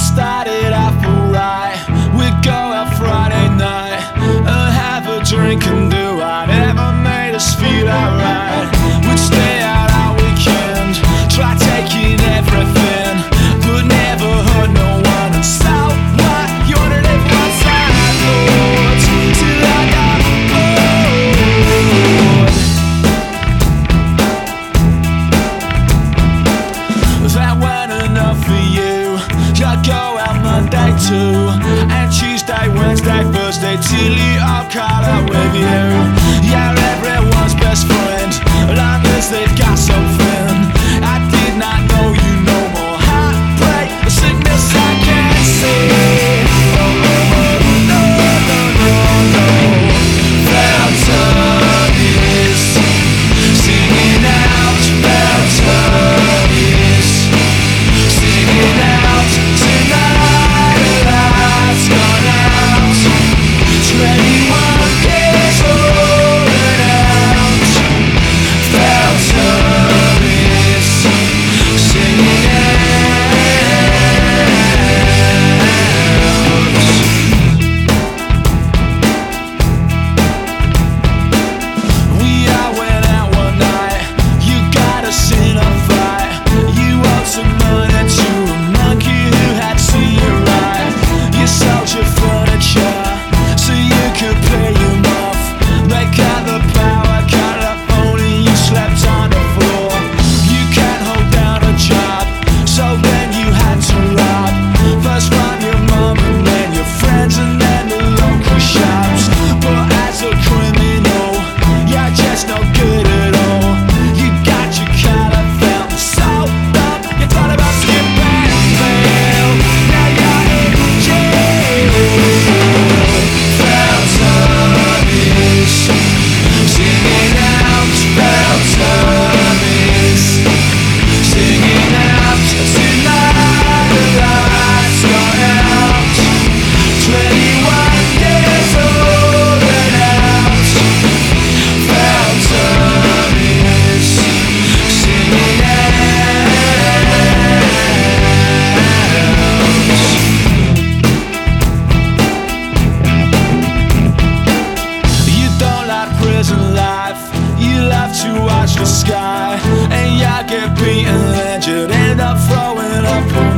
started off alright. We'd go out Friday night and have a drink and do whatever made us feel alright. We'd stay out all weekend, try taking everything, but never hurt no one. And so what? You wanna live once I thought till I got bored. That weren't enough for you. I'd go out Monday too, and Tuesday, Wednesday, Thursday, till you all caught up with you. Yeah, everyone's best friend, long as they've got something. I did not know you no more. Heartbreak, the sickness I can't see. Oh, no, no, no, no, no. Feltonies, singing out, Feltonies, singing out tonight. The lights gone out. 21 years old and out. Feltonies, singing out. We all went out one night. You got us in a fight. You owed some money to a monkey who had seen you right. You sold your furniture so you could pay him off. They got the power, cut up only you slept on the floor. You can't hold down a job, so then you had to rob. First from your mom and then your friends and then the local shops. But as a criminal, you're just no good at all. You got your collar felt so dumb. You thought about skip and fail. Now you're in jail. Feltonies, singing out. Feltonies, singing out. Tonight the lights gone out. 21 years old and out. Feltonies, singing out. You don't like prison life. You love to watch the sky, and you get beaten and you'd end up throwing up.